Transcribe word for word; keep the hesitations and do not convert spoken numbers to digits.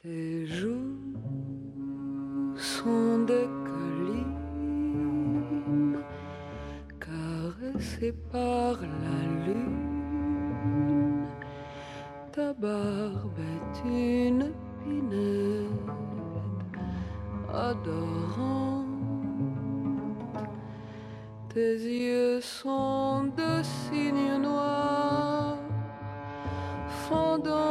Tes joues sont des collines caressées par la lune. Ta barbe est une pinette adorante. Tes yeux sont de cygnes noirs fondant